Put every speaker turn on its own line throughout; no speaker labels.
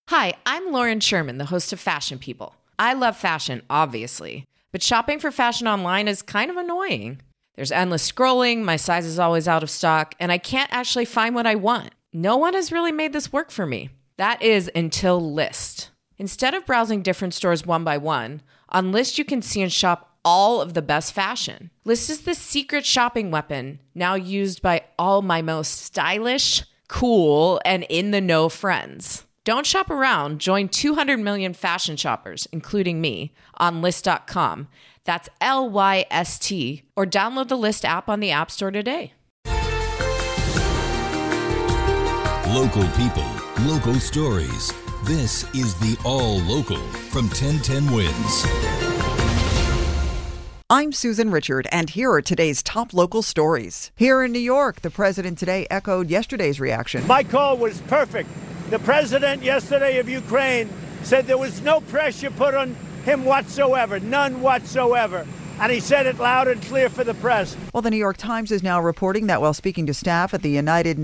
Hi, I'm Lauren Sherman, the host of Fashion People. I love fashion, obviously, but shopping for fashion online is kind of annoying. There's endless scrolling, my size is always out of stock, and I can't actually find what I want. No one has really made this work for me. That is until Lyst. Instead of browsing different stores one by one, on Lyst you can see and shop all of the best fashion. Lyst is the secret shopping weapon, now used by all my most stylish, cool, and in-the-know friends. Don't shop around. Join 200 million fashion shoppers, including me, on Lyst.com. That's Lyst, or download the Lyst app on the App Store today.
Local people, local stories. This is the All Local from 1010 Wins.
I'm Susan Richard, and here are today's top local stories. Here in New York, the president today echoed yesterday's reaction.
My call was perfect. The president yesterday of Ukraine said there was no pressure put on him whatsoever, none whatsoever. And he said it loud and clear for the press.
Well, the New York Times is now reporting that while speaking to staff at the United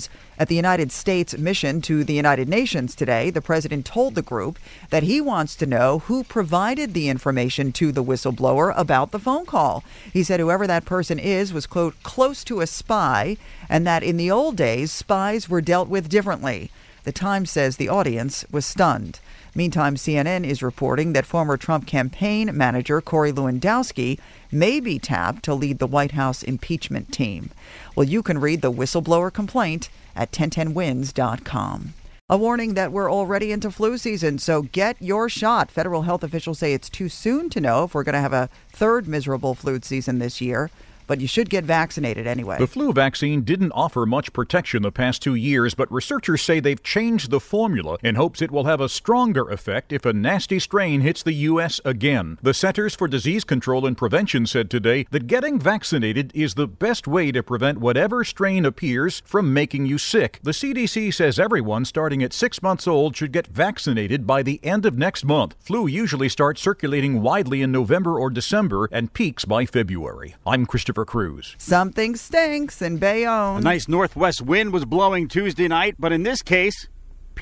States mission to the United Nations today, the president told the group that he wants to know who provided the information to the whistleblower about the phone call. He said whoever that person is was, quote, close to a spy, and that in the old days, spies were dealt with differently. The Times says the audience was stunned. Meantime, CNN is reporting that former Trump campaign manager Corey Lewandowski may be tapped to lead the White House impeachment team. Well, you can read the whistleblower complaint at 1010wins.com. A warning that we're already into flu season, so get your shot. Federal health officials say it's too soon to know if we're going to have a third miserable flu season this year, but you should get vaccinated anyway.
The flu vaccine didn't offer much protection the past 2 years, but researchers say they've changed the formula in hopes it will have a stronger effect if a nasty strain hits the U.S. again. The Centers for Disease Control and Prevention said today that getting vaccinated is the best way to prevent whatever strain appears from making you sick. The CDC says everyone starting at 6 months old should get vaccinated by the end of next month. Flu usually starts circulating widely in November or December and peaks by February. I'm Christopher Cruz.
Something stinks in Bayonne.
A nice northwest wind was blowing Tuesday night, but in this case,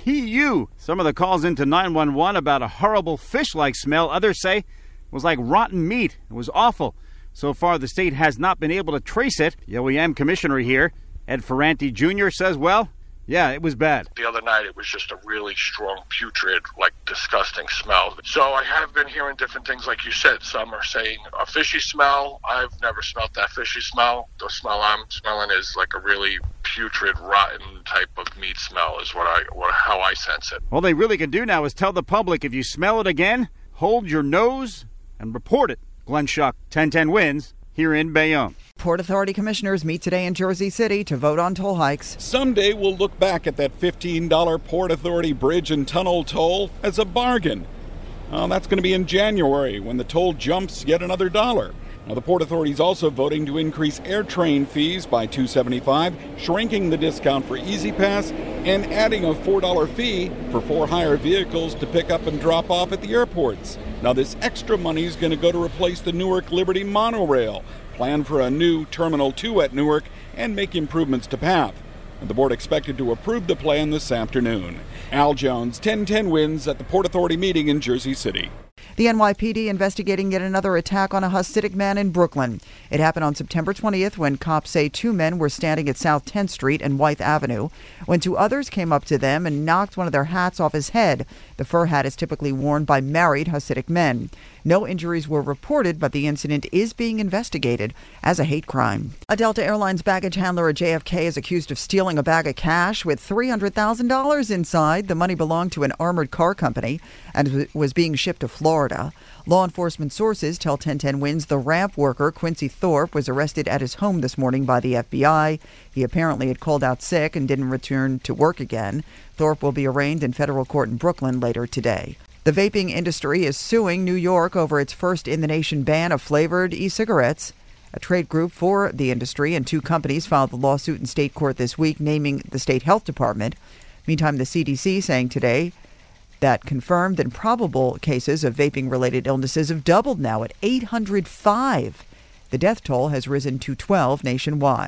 PU. Some of the calls into 911 about a horrible fish-like smell. Others say it was like rotten meat. It was awful. So far, the state has not been able to trace it. The OEM commissioner here, Ed Ferranti Jr., says, well, yeah, it was bad.
The other night, it was just a really strong, putrid, disgusting smell. So I have been hearing different things, like you said. Some are saying a fishy smell. I've never smelled that fishy smell. The smell I'm smelling is like a really putrid, rotten type of meat smell is how I sense it.
All they really can do now is tell the public if you smell it again, hold your nose and report it. Glenn Schuck, 1010 Wins, here in Bayonne.
Port Authority commissioners meet today in Jersey City to vote on toll hikes.
Someday we'll look back at that $15 Port Authority bridge and tunnel toll as a bargain. That's going to be in January when the toll jumps yet another $1. Now, the Port Authority is also voting to increase AirTrain fees by $2.75, shrinking the discount for Easy Pass, and adding a $4 fee for for-hire vehicles to pick up and drop off at the airports. Now, this extra money is going to go to replace the Newark Liberty monorail, planned for a new Terminal 2 at Newark, and make improvements to PATH. And the board expected to approve the plan this afternoon. Al Jones, 1010 Wins at the Port Authority meeting in Jersey City.
The NYPD investigating yet another attack on a Hasidic man in Brooklyn. It happened on September 20th when cops say two men were standing at South 10th Street and Wythe Avenue when two others came up to them and knocked one of their hats off his head. The fur hat is typically worn by married Hasidic men. No injuries were reported, but the incident is being investigated as a hate crime. A Delta Airlines baggage handler at JFK is accused of stealing a bag of cash with $300,000 inside. The money belonged to an armored car company and was being shipped to Florida. Law enforcement sources tell 1010 Wins the ramp worker, Quincy Thorpe, was arrested at his home this morning by the FBI. He apparently had called out sick and didn't return to work again. Thorpe will be arraigned in federal court in Brooklyn later today. The vaping industry is suing New York over its first-in-the-nation ban of flavored e-cigarettes. A trade group for the industry and two companies filed the lawsuit in state court this week, naming the state health department. Meantime, the CDC saying today that confirmed and probable cases of vaping-related illnesses have doubled now at 805. The death toll has risen to 12 nationwide.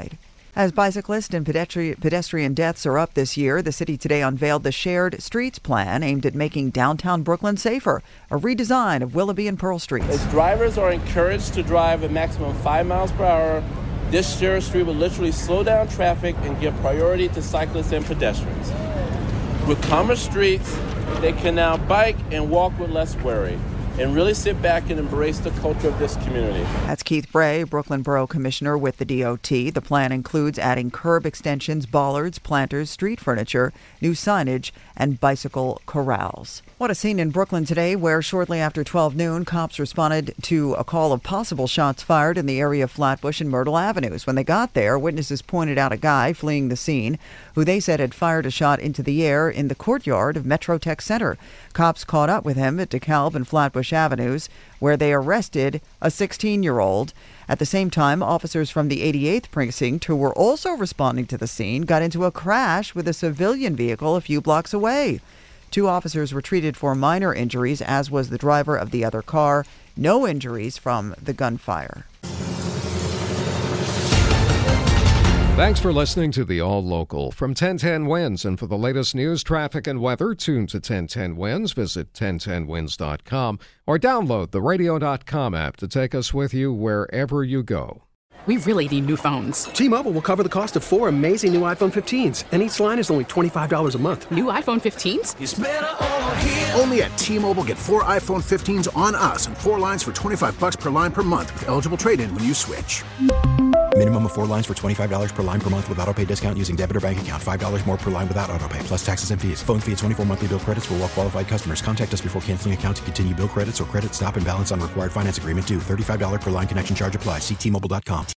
As bicyclist and pedestrian deaths are up this year, the city today unveiled the Shared Streets Plan aimed at making downtown Brooklyn safer, a redesign of Willoughby and Pearl Streets.
As drivers are encouraged to drive a maximum 5 miles per hour, this shared street will literally slow down traffic and give priority to cyclists and pedestrians. With calmer streets, they can now bike and walk with less worry and really sit back and embrace the culture of this community.
That's Keith Bray, Brooklyn Borough Commissioner with the DOT. The plan includes adding curb extensions, bollards, planters, street furniture, new signage, and bicycle corrals. What a scene in Brooklyn today, where shortly after 12 noon, cops responded to a call of possible shots fired in the area of Flatbush and Myrtle Avenues. When they got there, witnesses pointed out a guy fleeing the scene who they said had fired a shot into the air in the courtyard of Metrotech Center. Cops caught up with him at DeKalb and Flatbush Avenues, where they arrested a 16-year-old. At the same time, officers from the 88th Precinct, who were also responding to the scene, got into a crash with a civilian vehicle a few blocks away. 2 officers were treated for minor injuries, as was the driver of the other car. No injuries from the gunfire.
Thanks for listening to the All Local from 1010 Winds. And for the latest news, traffic, and weather, tune to 1010 Winds. Visit 1010winds.com or download the radio.com app to take us with you wherever you go.
We really need new phones.
T-Mobile will cover the cost of 4 amazing new iPhone 15s, and each line is only $25 a month.
New iPhone 15s?
It's better over here. Only at T-Mobile, get 4 iPhone 15s on us and 4 lines for $25 per line per month with eligible trade-in when you switch.
Minimum of 4 lines for $25 per line per month with autopay discount using debit or bank account. $5 more per line without autopay, plus taxes and fees. Phone fee at 24 monthly bill credits for well-qualified customers. Contact us before canceling account to continue bill credits or credit stop and balance on required finance agreement due. $35 per line connection charge applies. See T-Mobile.com.